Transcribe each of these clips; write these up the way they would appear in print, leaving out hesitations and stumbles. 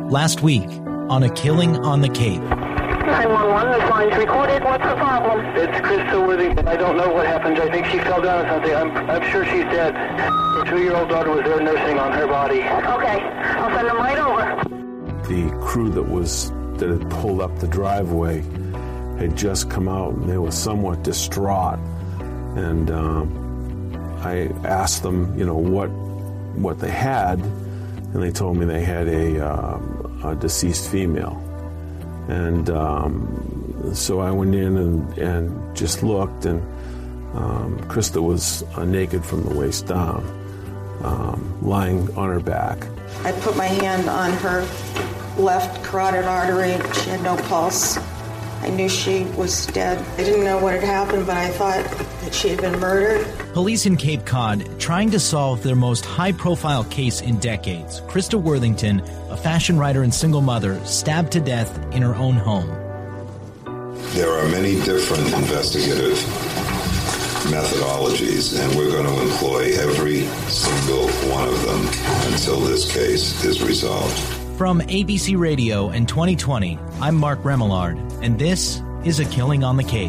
Last week, on A Killing on the Cape. 911, this line's recorded. What's the problem? It's Krista Worthington. I don't know what happened. I think she fell down or something. I'm sure she's dead. Her 2-year-old daughter was there nursing on her body. Okay, I'll send them right over. The crew that had pulled up the driveway had just come out, and they were somewhat distraught. And I asked them, what they had, and they told me they had a deceased female. And so I went in and just looked, and Krista was naked from the waist down, lying on her back. I put my hand on her left carotid artery. She had no pulse. I knew she was dead. I didn't know what had happened, but I thought that she had been murdered. Police in Cape Cod trying to solve their most high-profile case in decades. Krista Worthington, a fashion writer and single mother, stabbed to death in her own home. There are many different investigative methodologies, and we're going to employ every single one of them until this case is resolved. From ABC Radio and 2020, I'm Mark Remillard, and this is A Killing on the Cape.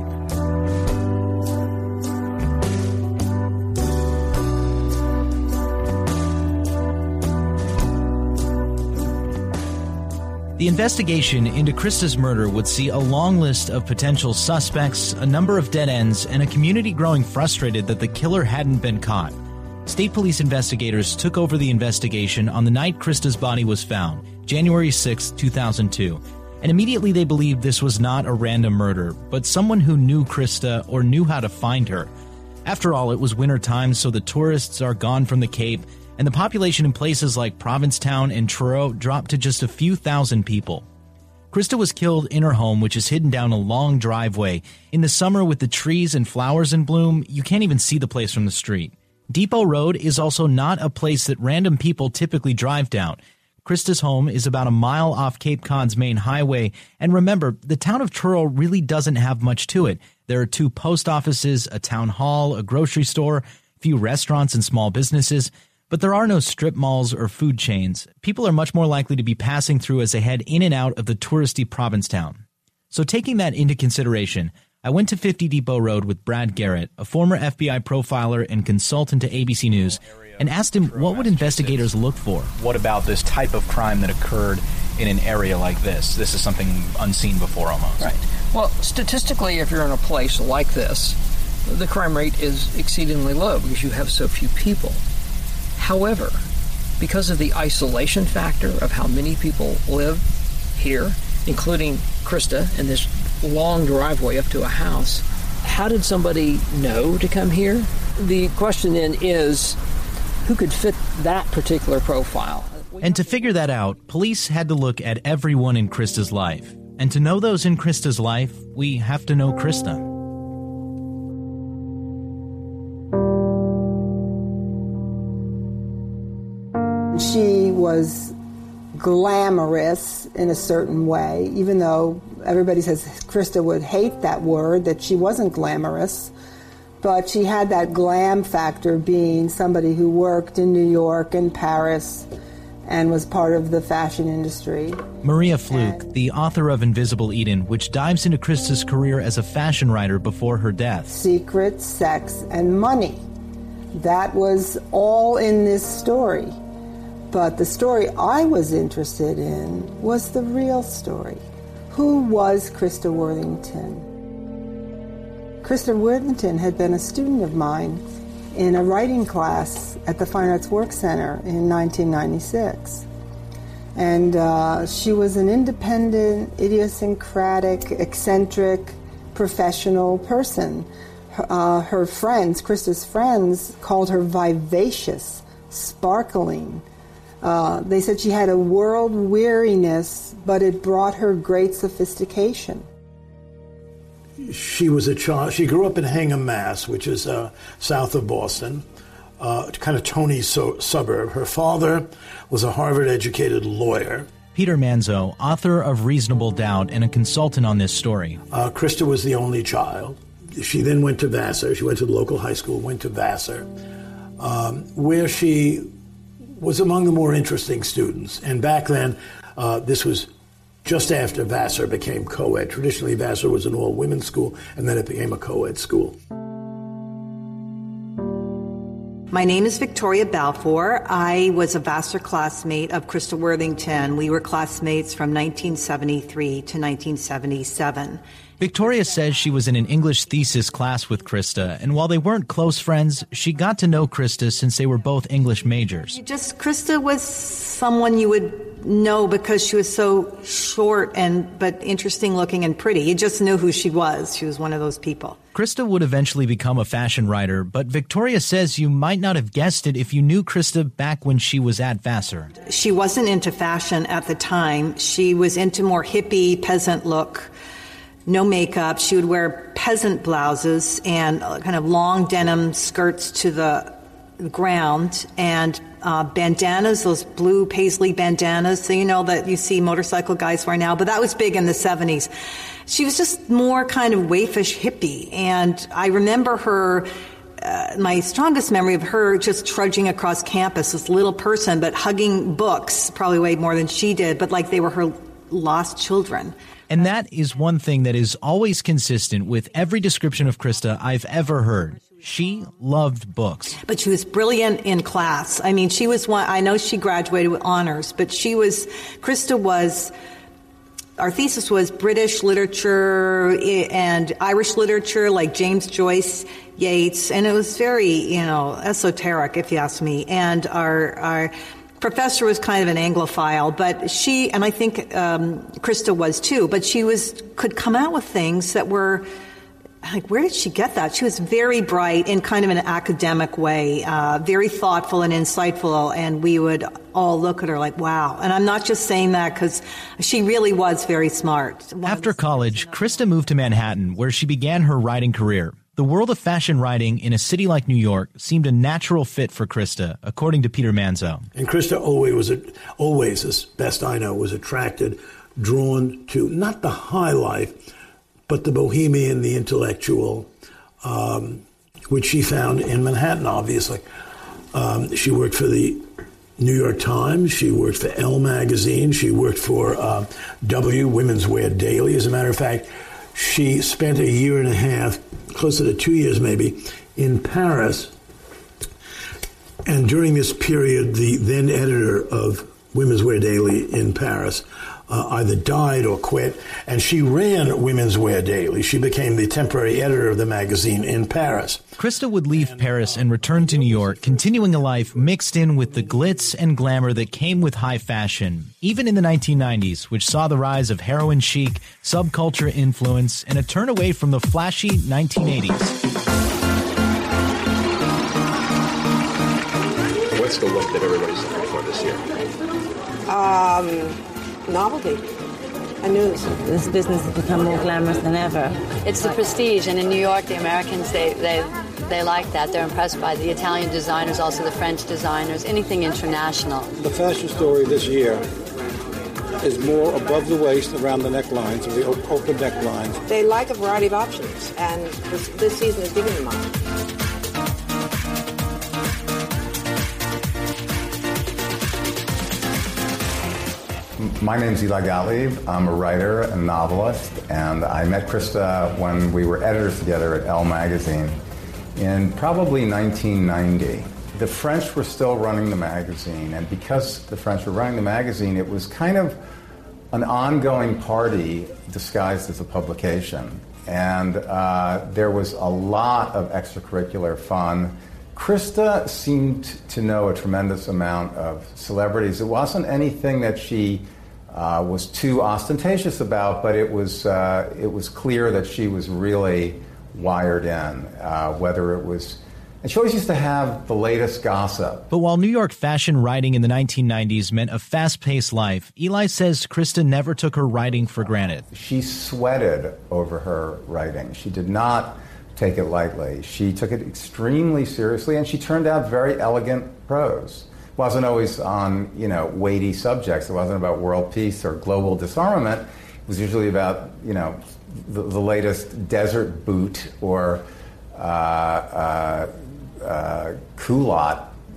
The investigation into Krista's murder would see a long list of potential suspects, a number of dead ends, and a community growing frustrated that the killer hadn't been caught. State police investigators took over the investigation on the night Krista's body was found, January 6, 2002, and immediately they believed this was not a random murder, but someone who knew Krista or knew how to find her. After all, it was winter time, so the tourists are gone from the Cape, and the population in places like Provincetown and Truro dropped to just a few thousand people. Krista was killed in her home, which is hidden down a long driveway. In the summer, with the trees and flowers in bloom, you can't even see the place from the street. Depot Road is also not a place that random people typically drive down. Krista's home is about a mile off Cape Cod's main highway, and remember, the town of Truro really doesn't have much to it. There are 2 post offices, a town hall, a grocery store, a few restaurants and small businesses, but there are no strip malls or food chains. People are much more likely to be passing through as they head in and out of the touristy Provincetown. So taking that into consideration, I went to 50 Depot Road with Brad Garrett, a former FBI profiler and consultant to ABC News, and asked him what would investigators look for. What about this type of crime that occurred in an area like this? This is something unseen before almost. Right. Well, statistically, if you're in a place like this, the crime rate is exceedingly low because you have so few people. However, because of the isolation factor of how many people live here, including Krista and this long driveway up to a house, how did somebody know to come here? The question then is, who could fit that particular profile? And to figure that out, police had to look at everyone in Krista's life. And to know those in Krista's life, we have to know Krista. She was glamorous in a certain way, even though everybody says Krista would hate that word, that she wasn't glamorous. But she had that glam factor, being somebody who worked in New York and Paris and was part of the fashion industry. Maria Fluke, the author of Invisible Eden, which dives into Krista's career as a fashion writer before her death. Secret, sex, and money. That was all in this story. But the story I was interested in was the real story. Who was Krista Worthington? Krista Worthington had been a student of mine in a writing class at the Fine Arts Work Center in 1996. And she was an independent, idiosyncratic, eccentric, professional person. Her friends, Krista's friends, called her vivacious, sparkling. They said she had a world weariness, but it brought her great sophistication. She was a child. She grew up in Hingham, Mass., which is south of Boston, kind of Tony suburb. Her father was a Harvard-educated lawyer. Peter Manzo, author of Reasonable Doubt and a consultant on this story. Krista was the only child. She then went to Vassar. She went to the local high school, went to Vassar, where she was among the more interesting students. And back then, This was just after Vassar became co-ed. Traditionally, Vassar was an all-women's school, and then it became a co-ed school. My name is Victoria Balfour. I was a Vassar classmate of Christa Worthington. We were classmates from 1973 to 1977. Victoria says she was in an English thesis class with Christa, and while they weren't close friends, she got to know Christa since they were both English majors. Christa was someone you would know because she was so short but interesting looking and pretty. You just knew who she was. She was one of those people. Christa would eventually become a fashion writer, but Victoria says you might not have guessed it if you knew Christa back when she was at Vassar. She wasn't into fashion at the time. She was into more hippie, peasant look. No makeup. She would wear peasant blouses and kind of long denim skirts to the ground and bandanas, those blue paisley bandanas, so you know that you see motorcycle guys wear now, but that was big in the 70s. She was just more kind of waifish hippie, and I remember her, my strongest memory of her just trudging across campus, this little person, but hugging books, probably way more than she did, but like they were her lost children. And that is one thing that is always consistent with every description of Christa I've ever heard. She loved books. But she was brilliant in class. I mean, she was one, I know she graduated with honors, but Christa was, our thesis was British literature and Irish literature, like James Joyce, Yeats, and it was very, esoteric, if you ask me. And our professor was kind of an Anglophile, but she, and I think Christa was too, but she could come out with things that were like, where did she get that? She was very bright in kind of an academic way, very thoughtful and insightful, and we would all look at her like, wow. And I'm not just saying that because she really was very smart. After college, Christa moved to Manhattan, where she began her writing career. The world of fashion writing in a city like New York seemed a natural fit for Christa, according to Peter Manzo. And Christa always, as best I know, was drawn to not the high life, but the bohemian, the intellectual, which she found in Manhattan, obviously. She worked for the New York Times. She worked for Elle magazine. She worked for W, Women's Wear Daily. As a matter of fact, she spent a year and a half, closer to 2 years maybe, in Paris. And during this period, the then editor of Women's Wear Daily in Paris either died or quit, and she ran Women's Wear Daily. She became the temporary editor of the magazine in Paris. Christa would leave Paris and return to New York, continuing a life mixed in with the glitz and glamour that came with high fashion, even in the 1990s, which saw the rise of heroin chic, subculture influence, and a turn away from the flashy 1980s. What's the look that everybody's looking for this year? Novelty and news. This business has become more glamorous than ever. It's the prestige, and in New York, the Americans, they like that. They're impressed by the Italian designers, also the French designers, anything international. The fashion story this year is more above the waist, around the necklines, or the open necklines. They like a variety of options, and this season is giving them options. My name's Eli Gottlieb. I'm a writer and novelist, and I met Christa when we were editors together at Elle magazine in probably 1990. The French were still running the magazine, and because the French were running the magazine, it was kind of an ongoing party disguised as a publication. And there was a lot of extracurricular fun. Christa seemed to know a tremendous amount of celebrities. It wasn't anything that she was too ostentatious about, but it was clear that she was really wired in, whether it was... And she always used to have the latest gossip. But while New York fashion writing in the 1990s meant a fast-paced life, Eli says Christa never took her writing for granted. She sweated over her writing. She did not take it lightly. She took it extremely seriously, and she turned out very elegant prose. It wasn't always on, weighty subjects. It wasn't about world peace or global disarmament. It was usually about, the latest desert boot or culotte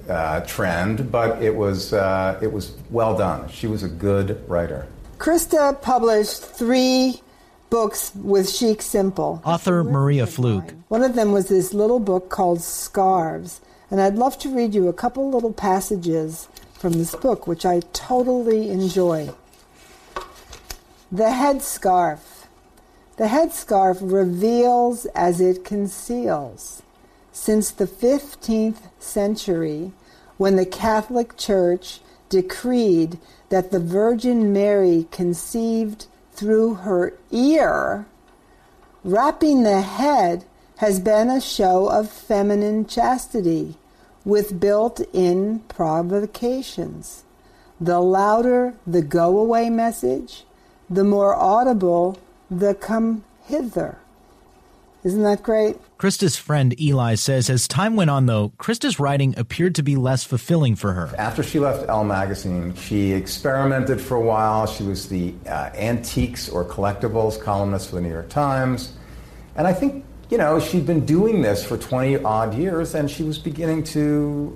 trend, but it was well done. She was a good writer. Krista published 3 books with Chic Simple. Author Maria Fluke. One of them was this little book called Scarves, and I'd love to read you a couple little passages from this book, which I totally enjoy. The headscarf. The headscarf reveals as it conceals. Since the 15th century, when the Catholic Church decreed that the Virgin Mary conceived through her ear, wrapping the head has been a show of feminine chastity with built-in provocations. The louder the go-away message, the more audible the come hither. Isn't that great? Krista's friend Eli says as time went on, though, Krista's writing appeared to be less fulfilling for her. After she left Elle magazine, she experimented for a while. She was the antiques or collectibles columnist for the New York Times. And I think, she'd been doing this for 20-odd years, and she was beginning to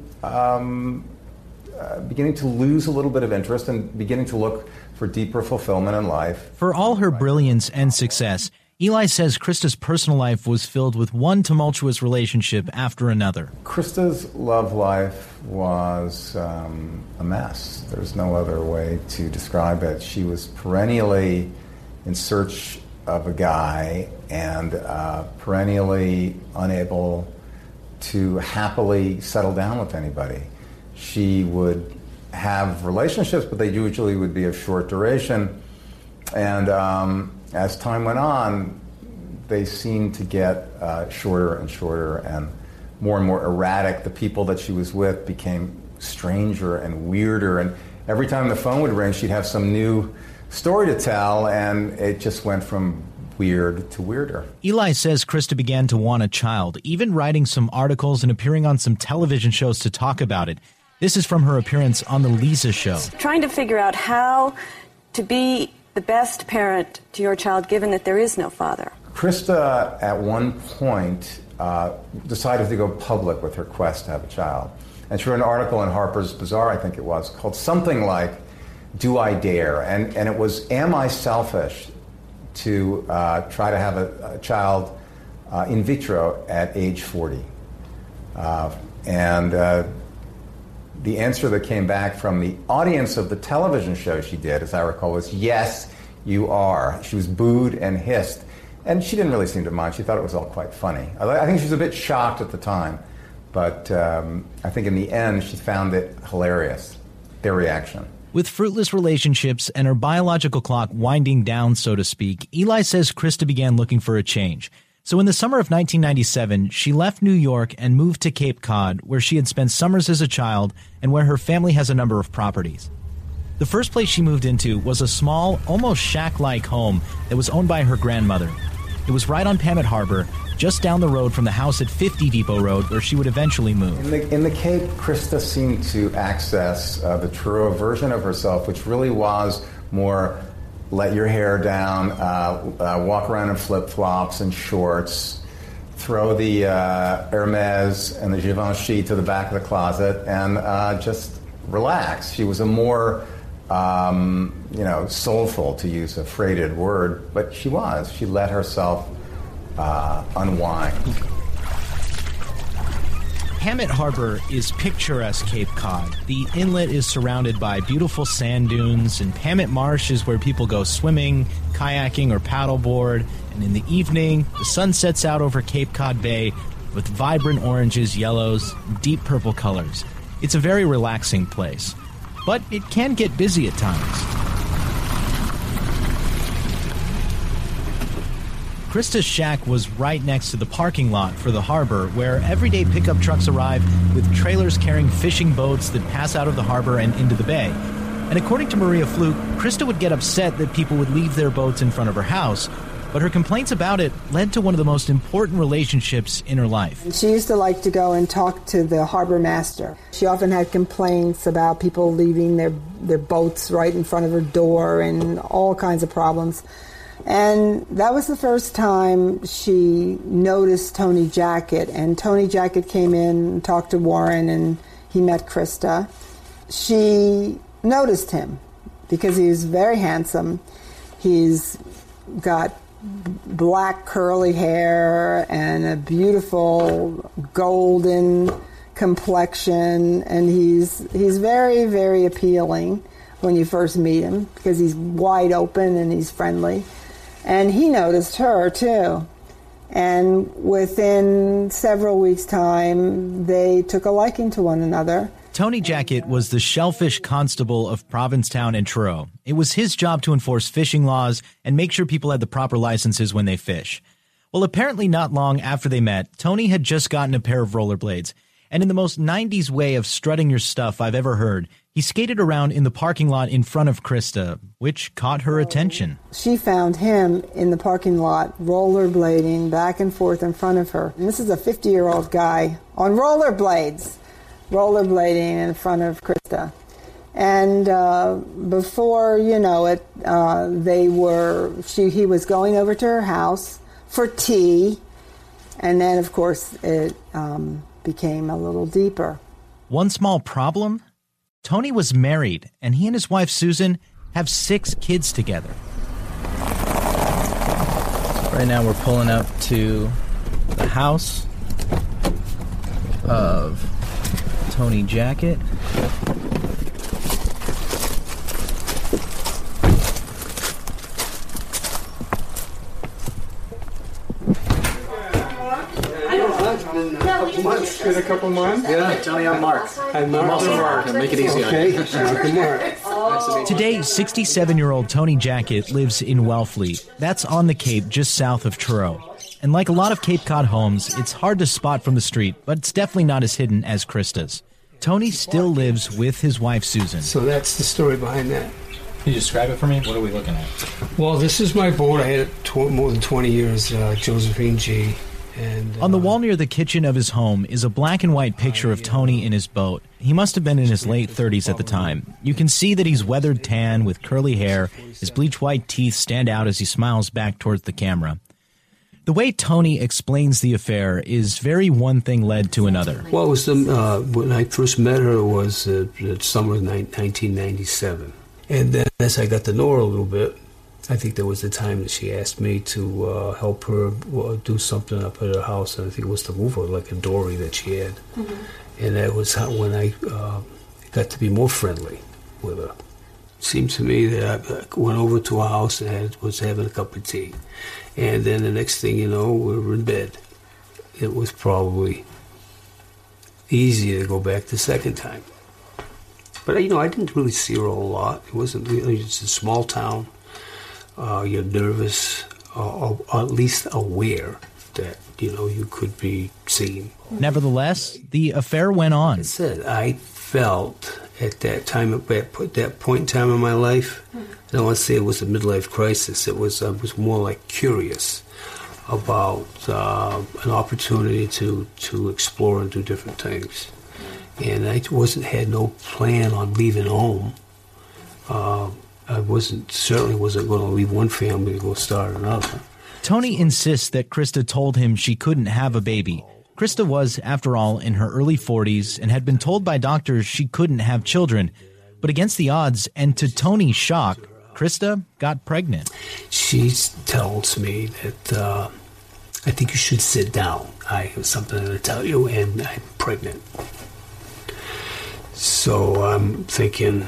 lose a little bit of interest and beginning to look for deeper fulfillment in life. For all her brilliance and success, Eli says Krista's personal life was filled with one tumultuous relationship after another. Krista's love life was a mess. There's no other way to describe it. She was perennially in search of a guy and perennially unable to happily settle down with anybody. She would have relationships, but they usually would be of short duration. And as time went on, they seemed to get shorter and shorter and more erratic. The people that she was with became stranger and weirder. And every time the phone would ring, she'd have some new story to tell, and it just went from weird to weirder. Eli says Krista began to want a child, even writing some articles and appearing on some television shows to talk about it. This is from her appearance on The Lisa Show. Trying to figure out how to be the best parent to your child, given that there is no father. Krista, at one point, decided to go public with her quest to have a child. And she wrote an article in Harper's Bazaar, I think it was, called something like, Do I Dare? And it was, am I selfish to try to have a child in vitro at age 40? The answer that came back from the audience of the television show she did, as I recall, was, yes, you are. She was booed and hissed. And she didn't really seem to mind. She thought it was all quite funny. I think she was a bit shocked at the time. But I think in the end, she found it hilarious, their reaction. With fruitless relationships and her biological clock winding down, so to speak, Eli says Krista began looking for a change. So in the summer of 1997, she left New York and moved to Cape Cod, where she had spent summers as a child and where her family has a number of properties. The first place she moved into was a small, almost shack-like home that was owned by her grandmother. It was right on Pamet Harbor, just down the road from the house at 50 Depot Road, where she would eventually move. In the Cape, Krista seemed to access the truer version of herself, which really was more let your hair down, walk around in flip-flops and shorts, throw the Hermes and the Givenchy to the back of the closet, and just relax. She was a more, soulful, to use a freighted word, but she was. She let herself unwind. Pamet Harbor is picturesque Cape Cod. The inlet is surrounded by beautiful sand dunes, and Pamet Marsh is where people go swimming, kayaking, or paddleboard. And in the evening, the sun sets out over Cape Cod Bay with vibrant oranges, yellows, and deep purple colors. It's a very relaxing place, but it can get busy at times. Krista's shack was right next to the parking lot for the harbor, where everyday pickup trucks arrive with trailers carrying fishing boats that pass out of the harbor and into the bay. And according to Maria Fluke, Krista would get upset that people would leave their boats in front of her house, but her complaints about it led to one of the most important relationships in her life. She used to like to go and talk to the harbor master. She often had complaints about people leaving their boats right in front of her door and all kinds of problems. And that was the first time she noticed Tony Jackett. And Tony Jackett came in and talked to Warren, and he met Krista, she noticed him because he was very handsome. He's got black curly hair and a beautiful golden complexion, and he's very, very appealing when you first meet him because he's wide open and he's friendly. And he noticed her too. And within several weeks' time, they took a liking to one another. Tony Jackett was the shellfish constable of Provincetown and Truro. It was his job to enforce fishing laws and make sure people had the proper licenses when they fish. Well, apparently not long after they met, Tony had just gotten a pair of rollerblades. And in the most 90s way of strutting your stuff I've ever heard, he skated around in the parking lot in front of Krista, which caught her attention. She found him in the parking lot, rollerblading back and forth in front of her. And this is a 50-year-old guy on rollerblades, rollerblading in front of Krista. And before you know it, he was going over to her house for tea, and then, of course, it became a little deeper. One small problem? Tony was married, and he and his wife, Susan, have 6 kids together. Right now we're pulling up to the house of Tony Jackett. It's been a couple months. Yeah, Tony, I'm Mark. I'm Mark. Make it easy. Okay, Mark and Mark. Today, 67-year-old Tony Jackett lives in Wellfleet. That's on the Cape just south of Truro. And like a lot of Cape Cod homes, it's hard to spot from the street, but it's definitely not as hidden as Krista's. Tony still lives with his wife, Susan. So that's the story behind that. Can you describe it for me? What are we looking at? Well, this is my boat. I had it more than 20 years, Josephine G. And, on the wall near the kitchen of his home is a black and white picture of Tony in his boat. He must have been in his late 30s at the time. You can see that he's weathered tan with curly hair. His bleach white teeth stand out as he smiles back towards the camera. The way Tony explains the affair is very one thing led to another. Well, it was when I first met her, it was the summer of 1997. And then as I got to know her a little bit, I think there was the time that she asked me to help her do something up at her house, and I think it was to move her, like a dory that she had. Mm-hmm. And that was when I got to be more friendly with her. It seemed to me that I went over to her house and was having a cup of tea. And then the next thing you know, we were in bed. It was probably easier to go back the second time. But, I didn't really see her a lot. It wasn't really, it's a small town. You're nervous, or at least aware that, you could be seen. Nevertheless, the affair went on. Like I said, I felt at that time, at that point in time in my life, I don't want to say it was a midlife crisis. It was, I was more like curious about an opportunity to explore and do different things. And I had no plan on leaving home. I certainly wasn't going to leave one family to go start another. Tony insists that Krista told him she couldn't have a baby. Krista was, after all, in her early 40s and had been told by doctors she couldn't have children. But against the odds, and to Tony's shock, Krista got pregnant. She tells me that I think you should sit down. I have something to tell you, and I'm pregnant. So I'm thinking,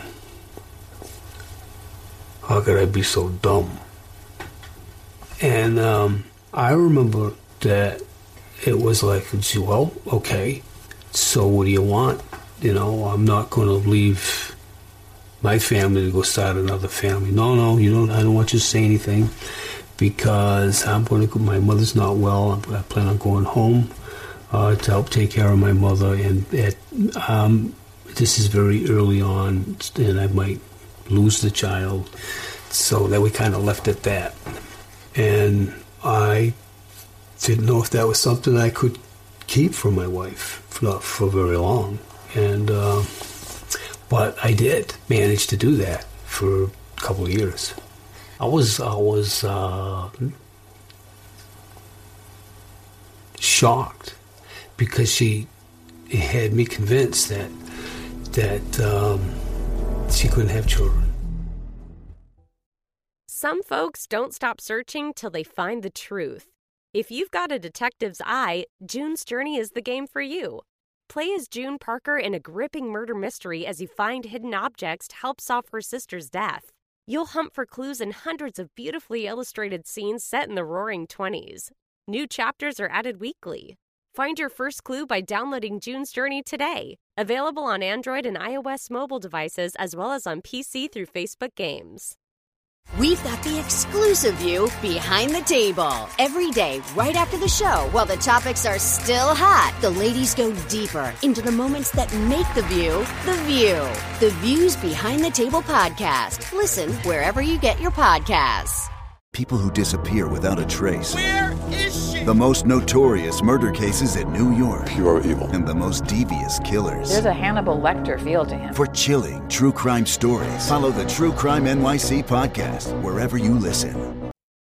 how could I be so dumb? And I remember that it was like, well, okay, so what do you want? I'm not going to leave my family to go start another family. No, you don't. I don't want you to say anything because my mother's not well. I plan on going home to help take care of my mother, and this is very early on, and I might lose the child. So that we kind of left at that. And I didn't know if that was something I could keep from my wife, not for very long. And but I did manage to do that for a couple of years. I was shocked because she had me convinced that that she couldn't have children. Some folks don't stop searching till they find the truth. If you've got a detective's eye, June's Journey is the game for you. Play as June Parker in a gripping murder mystery as you find hidden objects to help solve her sister's death. You'll hunt for clues in hundreds of beautifully illustrated scenes set in the Roaring 20s. New chapters are added weekly. Find your first clue by downloading June's Journey today. Available on Android and iOS mobile devices as well as on PC through Facebook Games. We've got the exclusive view behind the table. Every day, right after the show, while the topics are still hot, the ladies go deeper into the moments that make the View the View. The View's Behind the Table podcast. Listen wherever you get your podcasts. People who disappear without a trace. Where is she? The most notorious murder cases in New York. Pure evil. And the most devious killers. There's a Hannibal Lecter feel to him. For chilling true crime stories, follow the True Crime NYC podcast wherever you listen.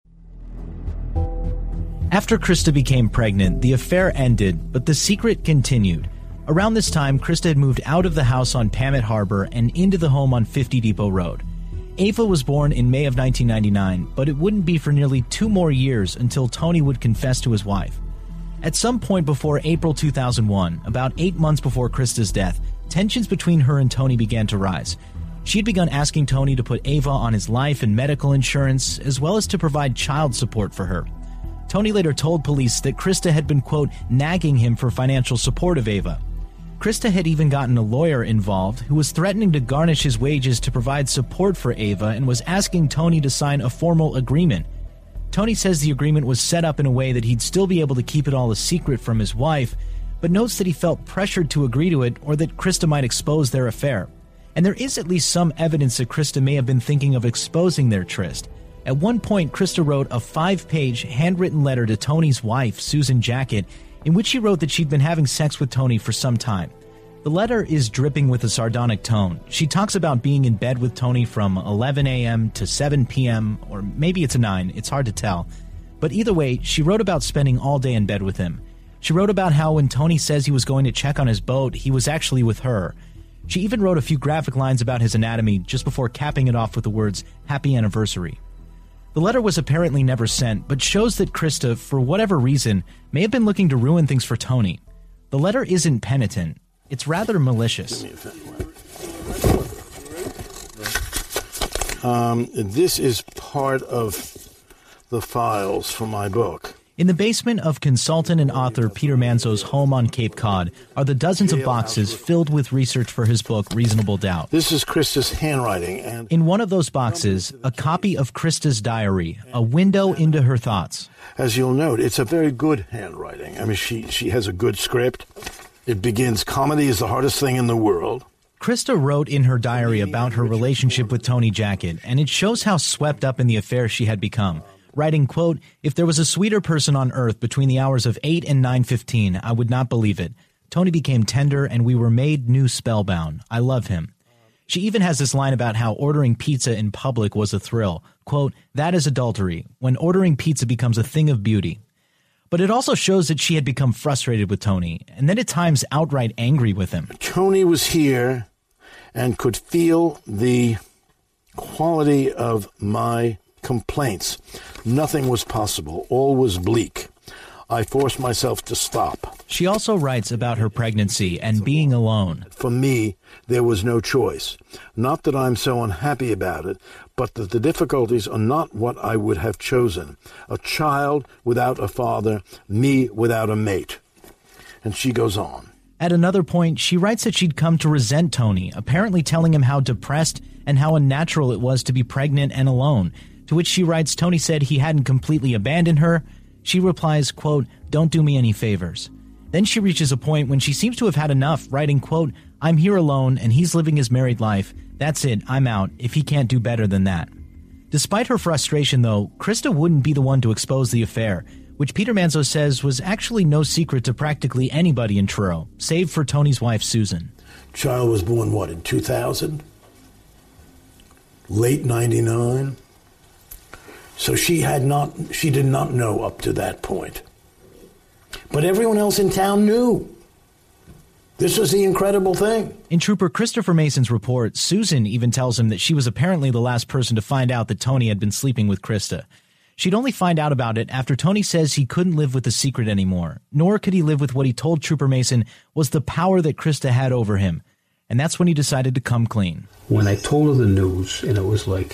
After Krista became pregnant, the affair ended, but the secret continued. Around this time, Krista had moved out of the house on Pamet Harbor and into the home on 50 Depot Road. Ava was born in May of 1999, but it wouldn't be for nearly 2 more years until Tony would confess to his wife. At some point before April 2001, about 8 months before Krista's death, tensions between her and Tony began to rise. She had begun asking Tony to put Ava on his life and medical insurance, as well as to provide child support for her. Tony later told police that Krista had been, quote, nagging him for financial support of Ava. Krista had even gotten a lawyer involved who was threatening to garnish his wages to provide support for Ava and was asking Tony to sign a formal agreement. Tony says the agreement was set up in a way that he'd still be able to keep it all a secret from his wife, but notes that he felt pressured to agree to it or that Krista might expose their affair. And there is at least some evidence that Krista may have been thinking of exposing their tryst. At one point, Krista wrote a 5-page handwritten letter to Tony's wife, Susan Jackett, in which she wrote that she'd been having sex with Tony for some time. The letter is dripping with a sardonic tone. She talks about being in bed with Tony from 11 a.m. to 7 p.m., or maybe it's a 9, it's hard to tell. But either way, she wrote about spending all day in bed with him. She wrote about how when Tony says he was going to check on his boat, he was actually with her. She even wrote a few graphic lines about his anatomy just before capping it off with the words, "Happy Anniversary." The letter was apparently never sent, but shows that Krista, for whatever reason, may have been looking to ruin things for Tony. The letter isn't penitent. It's rather malicious. This is part of the files for my book. In the basement of consultant and author Peter Manzo's home on Cape Cod are the dozens of boxes filled with research for his book, Reasonable Doubt. This is Krista's handwriting. And in one of those boxes, a copy of Krista's diary, a window into her thoughts. As you'll note, it's a very good handwriting. I mean, she has a good script. It begins, "Comedy is the hardest thing in the world." Krista wrote in her diary about her relationship with Tony Jackett, and it shows how swept up in the affair she had become. Writing, quote, "If there was a sweeter person on earth between the hours of 8 and 9:15, I would not believe it. Tony became tender and we were made new spellbound. I love him." She even has this line about how ordering pizza in public was a thrill. Quote, "That is adultery, when ordering pizza becomes a thing of beauty." But it also shows that she had become frustrated with Tony, and then at times outright angry with him. Tony was here and could feel the quality of my complaints. Nothing was possible. All was bleak. I forced myself to stop. She also writes about her pregnancy and being alone. For me, there was no choice. Not that I'm so unhappy about it, but that the difficulties are not what I would have chosen. A child without a father, me without a mate. And she goes on. At another point, she writes that she'd come to resent Tony, apparently telling him how depressed and how unnatural it was to be pregnant and alone. To which she writes Tony said he hadn't completely abandoned her. She replies, quote, "Don't do me any favors." Then she reaches a point when she seems to have had enough, writing, quote, "I'm here alone and he's living his married life. That's it, I'm out, if he can't do better than that." Despite her frustration, though, Krista wouldn't be the one to expose the affair, which Peter Manzo says was actually no secret to practically anybody in Truro, save for Tony's wife, Susan. Child was born, what, in 2000? Late 99? So she did not know up to that point. But everyone else in town knew. This was the incredible thing. In Trooper Christopher Mason's report, Susan even tells him that she was apparently the last person to find out that Tony had been sleeping with Krista. She'd only find out about it after Tony says he couldn't live with the secret anymore, nor could he live with what he told Trooper Mason was the power that Krista had over him. And that's when he decided to come clean. When I told her the news, and it was like,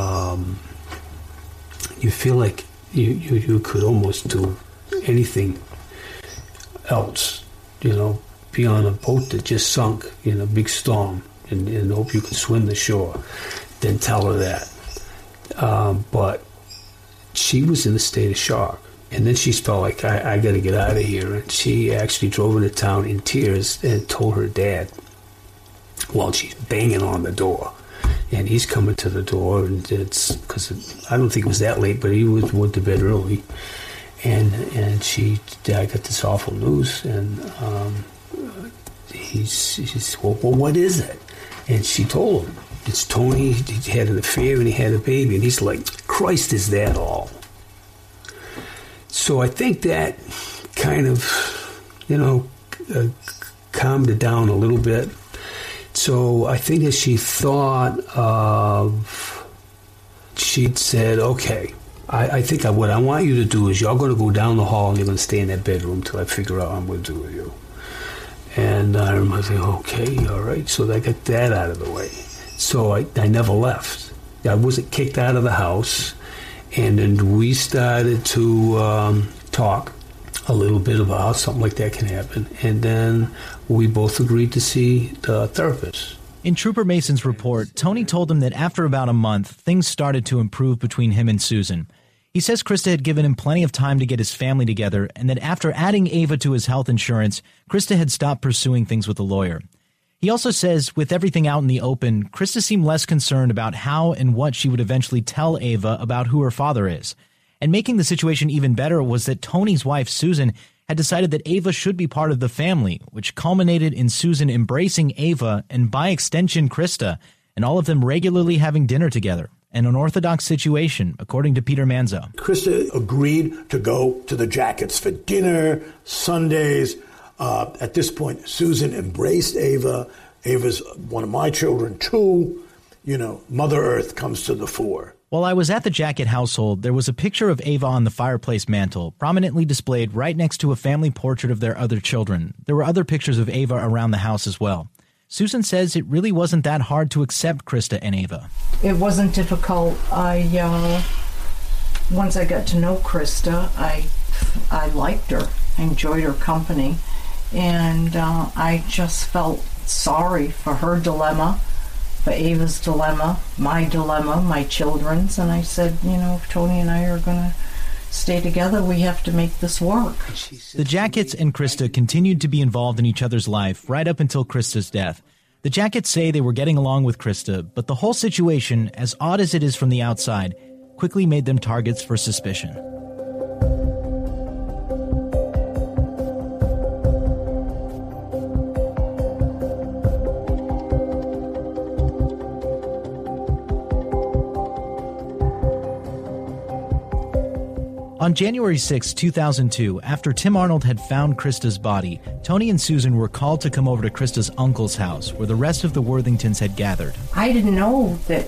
you feel like you could almost do anything else, be on a boat that just sunk in a big storm and hope you could swim the shore, then tell her that. But she was in a state of shock. And then she felt like, I got to get out of here. And she actually drove into town in tears and told her dad while she's banging on the door. And he's coming to the door, and it's because I don't think it was that late, but he went to bed early. And I got this awful news, and she said, well, what is it? And she told him, it's Tony. He had an affair and he had a baby. And he's like, Christ, is that all? So I think that kind of, calmed it down a little bit. So I think as she thought of, she'd said, okay, I think what I want you to do is you're going to go down the hall and you're going to stay in that bedroom until I figure out what I'm going to do with you. And I remember thinking, okay, all right. So I got that out of the way. So I never left. I wasn't kicked out of the house. And then we started to talk a little bit about how something like that can happen. And then we both agreed to see the therapist. In Trooper Mason's report, Tony told him that after about a month, things started to improve between him and Susan. He says Krista had given him plenty of time to get his family together, and that after adding Ava to his health insurance, Krista had stopped pursuing things with a lawyer. He also says, with everything out in the open, Krista seemed less concerned about how and what she would eventually tell Ava about who her father is. And making the situation even better was that Tony's wife, Susan, had decided that Ava should be part of the family, which culminated in Susan embracing Ava and, by extension, Krista, and all of them regularly having dinner together. An unorthodox situation, according to Peter Manzo. Krista agreed to go to the Jackets for dinner, Sundays. At this point, Susan embraced Ava. Ava's one of my children, too. Mother Earth comes to the fore. While I was at the Jacket household, there was a picture of Ava on the fireplace mantel, prominently displayed right next to a family portrait of their other children. There were other pictures of Ava around the house as well. Susan says it really wasn't that hard to accept Krista and Ava. It wasn't difficult. Once I got to know Krista, I liked her. I enjoyed her company. And I just felt sorry for her dilemma, for Ava's dilemma, my children's. And I said, if Tony and I are going to stay together, we have to make this work. The Jackets and Krista continued to be involved in each other's life right up until Krista's death. The Jackets say they were getting along with Krista, but the whole situation, as odd as it is from the outside, quickly made them targets for suspicion. On January 6, 2002, after Tim Arnold had found Krista's body, Tony and Susan were called to come over to Krista's uncle's house, where the rest of the Worthingtons had gathered. I didn't know that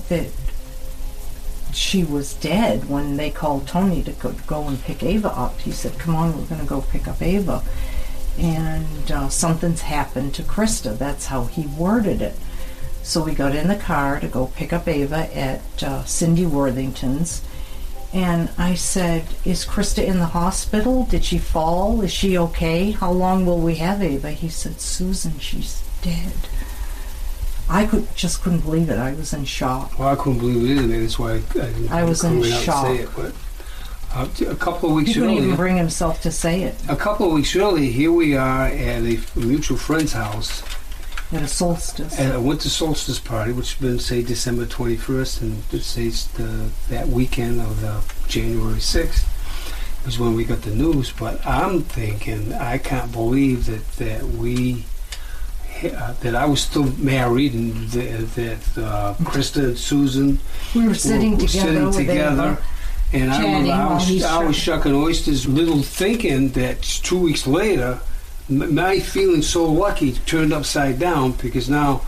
she was dead when they called Tony to go and pick Ava up. He said, come on, we're going to go pick up Ava. And something's happened to Krista. That's how he worded it. So we got in the car to go pick up Ava at Cindy Worthington's. And I said, is Krista in the hospital? Did she fall? Is she okay? How long will we have Ava? He said, Susan, she's dead. I just couldn't believe it. I was in shock. Well, I couldn't believe it either. That's why I was in shock. Say it, but a couple of weeks he earlier... He couldn't even bring himself to say it. A couple of weeks earlier, here we are at a mutual friend's house. At a solstice. At a winter solstice party, which has been, say, December 21st, and say that weekend of January 6th was when we got the news. But I'm thinking, I can't believe that I was still married, and that Krista and Susan were sitting together. And I was shucking oysters, little thinking that 2 weeks later, my feeling so lucky turned upside down, because now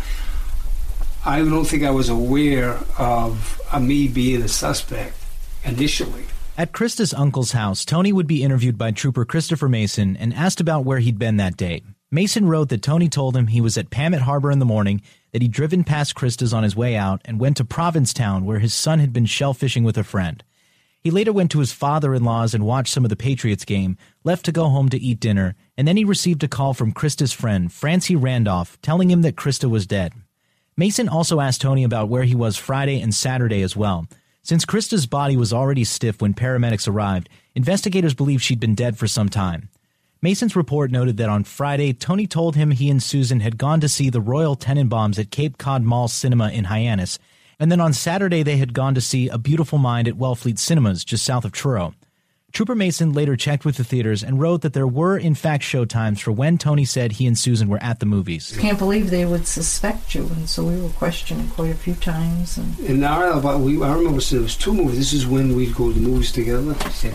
I don't think I was aware of me being a suspect initially. At Krista's uncle's house, Tony would be interviewed by Trooper Christopher Mason and asked about where he'd been that day. Mason wrote that Tony told him he was at Pamet Harbor in the morning, that he'd driven past Krista's on his way out and went to Provincetown where his son had been shellfishing with a friend. He later went to his father-in-law's and watched some of the Patriots game, left to go home to eat dinner, and then he received a call from Krista's friend, Francie Randolph, telling him that Krista was dead. Mason also asked Tony about where he was Friday and Saturday as well. Since Krista's body was already stiff when paramedics arrived, investigators believe she'd been dead for some time. Mason's report noted that on Friday, Tony told him he and Susan had gone to see the Royal Tenenbaums at Cape Cod Mall Cinema in Hyannis, and then on Saturday they had gone to see A Beautiful Mind at Wellfleet Cinemas, just south of Truro. Trooper Mason later checked with the theaters and wrote that there were, in fact, showtimes for when Tony said he and Susan were at the movies. Can't believe they would suspect you, and so we were questioned quite a few times. And I remember there was 2 movies. This is when we'd go to the movies together.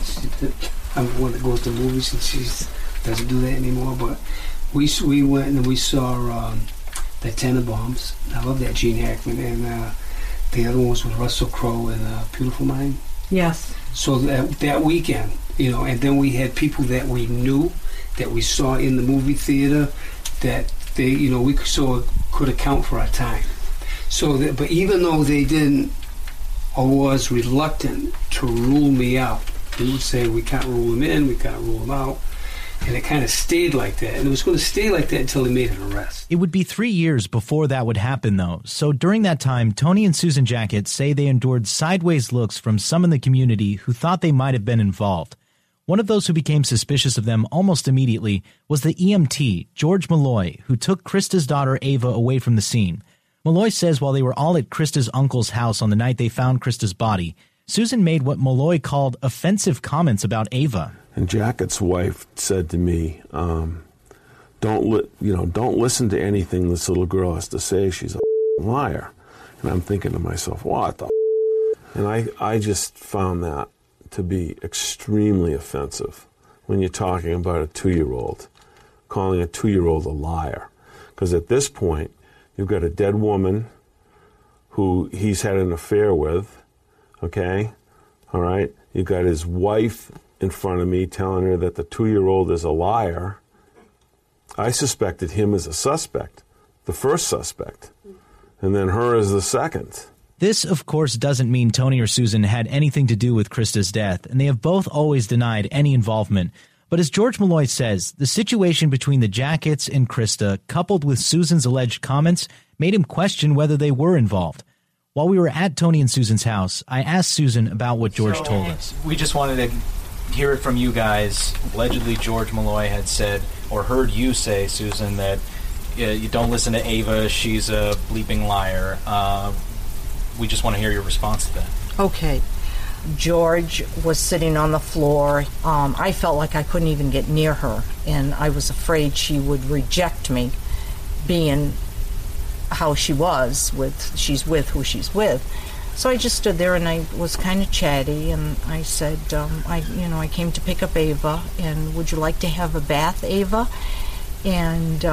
I'm the one that goes to the movies, and she doesn't do that anymore. But we went and we saw the Tenenbaums. I love that, Gene Hackman, and the other one was with Russell Crowe and Beautiful Mind. Yes. So that weekend, and then we had people that we knew, that we saw in the movie theater, that they, we could account for our time. So, but even though they didn't, or was reluctant to rule me out, they would say, we can't rule them in, we can't rule them out. And it kind of stayed like that. And it was going to stay like that until they made an arrest. It would be 3 years before that would happen, though. So during that time, Tony and Susan Jackett say they endured sideways looks from some in the community who thought they might have been involved. One of those who became suspicious of them almost immediately was the EMT, George Malloy, who took Krista's daughter Ava away from the scene. Malloy says while they were all at Krista's uncle's house on the night they found Krista's body, Susan made what Malloy called offensive comments about Ava. And Jackett's wife said to me, don't listen to anything this little girl has to say. She's a liar. And I'm thinking to myself, what the And I just found that to be extremely offensive when you're talking about a 2-year-old, calling a 2-year-old a liar. Because at this point, you've got a dead woman who he's had an affair with, okay? All right? You've got his wife in front of me telling her that the 2-year-old is a liar. I suspected him as a suspect, the first suspect, and then her as the second. This, of course, doesn't mean Tony or Susan had anything to do with Krista's death, and they have both always denied any involvement. But as George Malloy says, the situation between the Jacketts and Krista, coupled with Susan's alleged comments, made him question whether they were involved. While we were at Tony and Susan's house, I asked Susan about what George told us. We just wanted to hear it from you guys. Allegedly, George Malloy had said, or heard you say, Susan, that you don't listen to Ava, she's a bleeping liar. We just want to hear your response to that. Okay. George was sitting on the floor. I felt like I couldn't even get near her, and I was afraid she would reject me, being how she was, she's with who she's with. So I just stood there and I was kind of chatty, and I said, I came to pick up Ava, and would you like to have a bath, Ava? And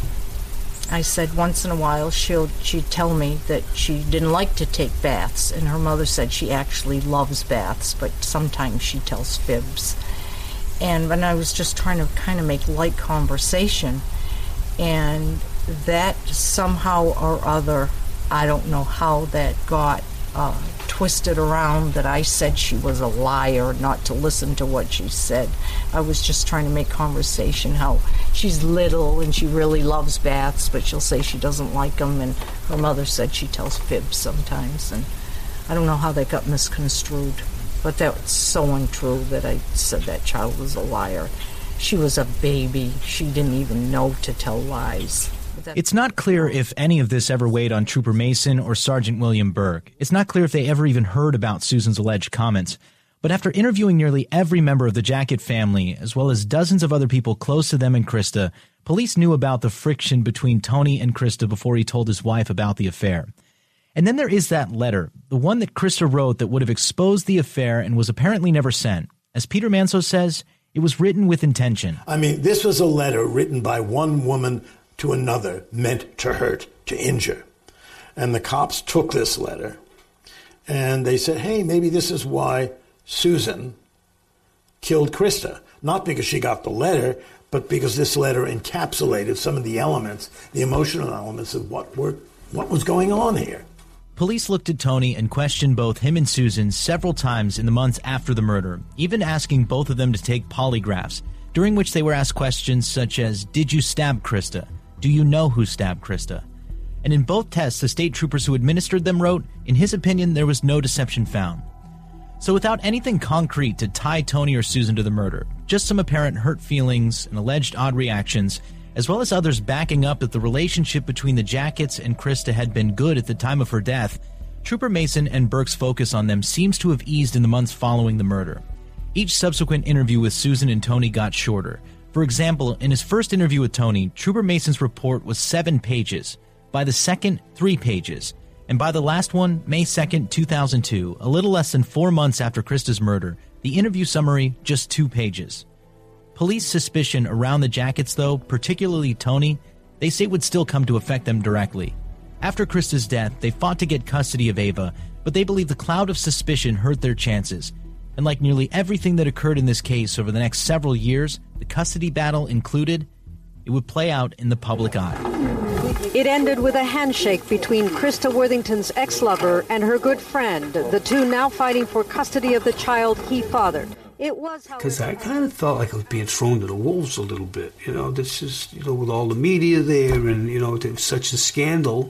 I said once in a while she'd tell me that she didn't like to take baths, and her mother said she actually loves baths, but sometimes she tells fibs. And I was just trying to kind of make light conversation, and that somehow or other, I don't know how that got twisted around, that I said she was a liar, not to listen to what she said. I was just trying to make conversation, how she's little and she really loves baths, but she'll say she doesn't like them, and her mother said she tells fibs sometimes, and I don't know how that got misconstrued, but that's so untrue that I said that child was a liar. She was a baby. She didn't even know to tell lies. It's not clear if any of this ever weighed on Trooper Mason or Sergeant William Berg. It's not clear if they ever even heard about Susan's alleged comments. But after interviewing nearly every member of the Jackett family, as well as dozens of other people close to them and Krista, police knew about the friction between Tony and Krista before he told his wife about the affair. And then there is that letter, the one that Krista wrote that would have exposed the affair and was apparently never sent. As Peter Manso says, It was written with intention. I mean, this was a letter written by one woman to another, meant to hurt, to injure. And the cops took this letter, and they said, hey, maybe this is why Susan killed Krista. Not because she got the letter, but because this letter encapsulated some of the elements, the emotional elements of what was going on here. Police looked at Tony and questioned both him and Susan several times in the months after the murder, even asking both of them to take polygraphs, during which they were asked questions such as, did you stab Krista? Do you know who stabbed Krista? And in both tests, the state troopers who administered them wrote, in his opinion, there was no deception found. So without anything concrete to tie Tony or Susan to the murder, just some apparent hurt feelings and alleged odd reactions, as well as others backing up that the relationship between the Jackets and Krista had been good at the time of her death, Trooper Mason and Burke's focus on them seems to have eased in the months following the murder. Each subsequent interview with Susan and Tony got shorter. For example, in his first interview with Tony, Trooper Mason's report was 7 pages. By the second, 3 pages. And by the last one, May 2nd, 2002, a little less than 4 months after Krista's murder, the interview summary, just 2 pages. Police suspicion around the Jackets, though, particularly Tony, they say would still come to affect them directly. After Krista's death, they fought to get custody of Ava, but they believe the cloud of suspicion hurt their chances. And like nearly everything that occurred in this case over the next several years, the custody battle included, it would play out in the public eye. It ended with a handshake between Krista Worthington's ex-lover and her good friend, the two now fighting for custody of the child he fathered. It was because I kind of felt like I was being thrown to the wolves a little bit. This is, with all the media there, and, there was such a scandal,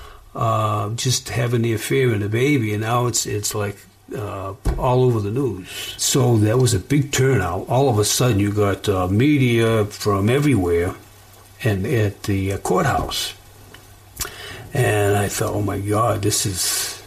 just having the affair and the baby, and now it's like all over the news. So that was a big turnout. All of a sudden, you got media from everywhere, and at the courthouse. And I thought, oh my God, this is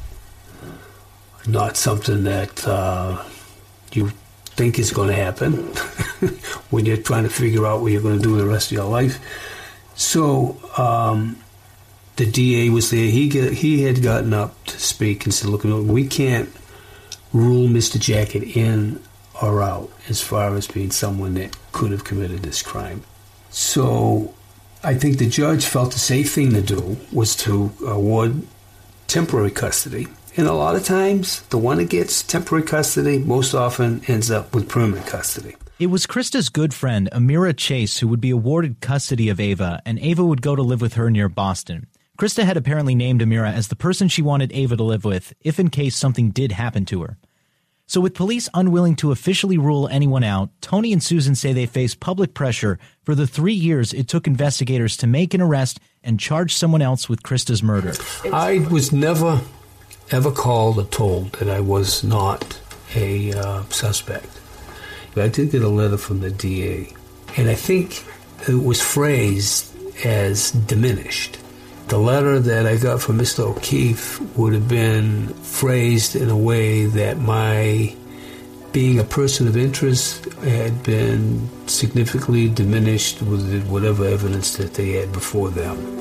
not something that you think is going to happen when you're trying to figure out what you're going to do the rest of your life. So the DA was there. He had gotten up to speak and said, look, we can't rule Mr. Jacket in or out as far as being someone that could have committed this crime. So I think the judge felt the safe thing to do was to award temporary custody. And a lot of times, the one that gets temporary custody most often ends up with permanent custody. It was Krista's good friend, Amira Chase, who would be awarded custody of Ava, and Ava would go to live with her near Boston. Krista had apparently named Amira as the person she wanted Ava to live with, if in case something did happen to her. So with police unwilling to officially rule anyone out, Tony and Susan say they faced public pressure for the 3 years it took investigators to make an arrest and charge someone else with Krista's murder. I was never ever called or told that I was not a suspect. But I did get a letter from the DA, and I think it was phrased as diminished. The letter that I got from Mr. O'Keefe would have been phrased in a way that my being a person of interest had been significantly diminished with whatever evidence that they had before them.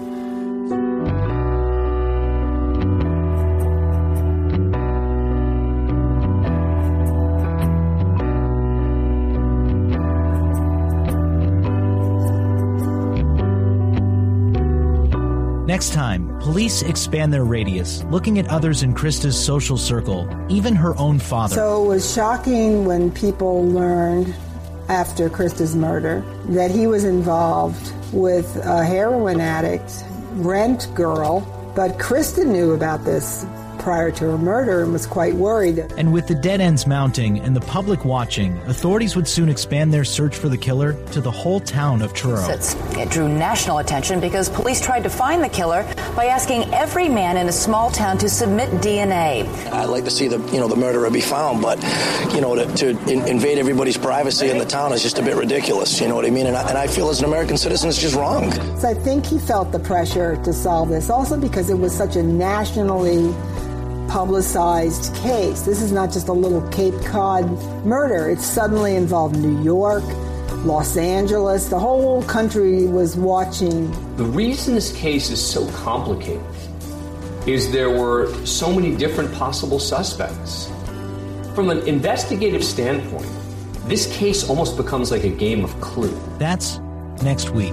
Next time, police expand their radius, looking at others in Krista's social circle, even her own father. So it was shocking when people learned after Krista's murder that he was involved with a heroin addict, rent girl, but Krista knew about this prior to her murder and was quite worried. And with the dead ends mounting and the public watching, authorities would soon expand their search for the killer to the whole town of Truro. It drew national attention because police tried to find the killer by asking every man in a small town to submit DNA. I'd like to see the murderer be found, but to invade everybody's privacy in the town is just a bit ridiculous. You know what I mean? And I feel as an American citizen, it's just wrong. So I think he felt the pressure to solve this, also because it was such a nationally publicized case. This is not just a little Cape Cod murder. It suddenly involved New York, Los Angeles. The whole country was watching. The reason this case is so complicated is there were so many different possible suspects. From an investigative standpoint, This case almost becomes like a game of Clue. That's next week.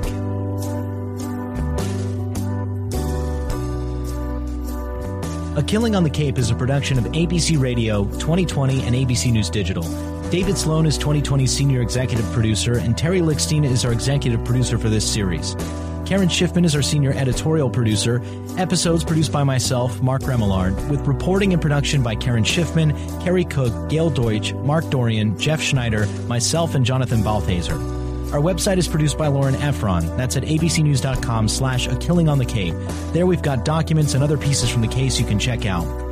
A Killing on the Cape is a production of ABC Radio, 2020, and ABC News Digital. David Sloan is 2020's senior executive producer, and Terry Lickstein is our executive producer for this series. Karen Schiffman is our senior editorial producer. Episodes produced by myself, Mark Remillard, with reporting and production by Karen Schiffman, Carrie Cook, Gail Deutsch, Mark Dorian, Jeff Schneider, myself, and Jonathan Balthaser. Our website is produced by Lauren Efron. That's at abcnews.com/A Killing on the Cape. There we've got documents and other pieces from the case you can check out.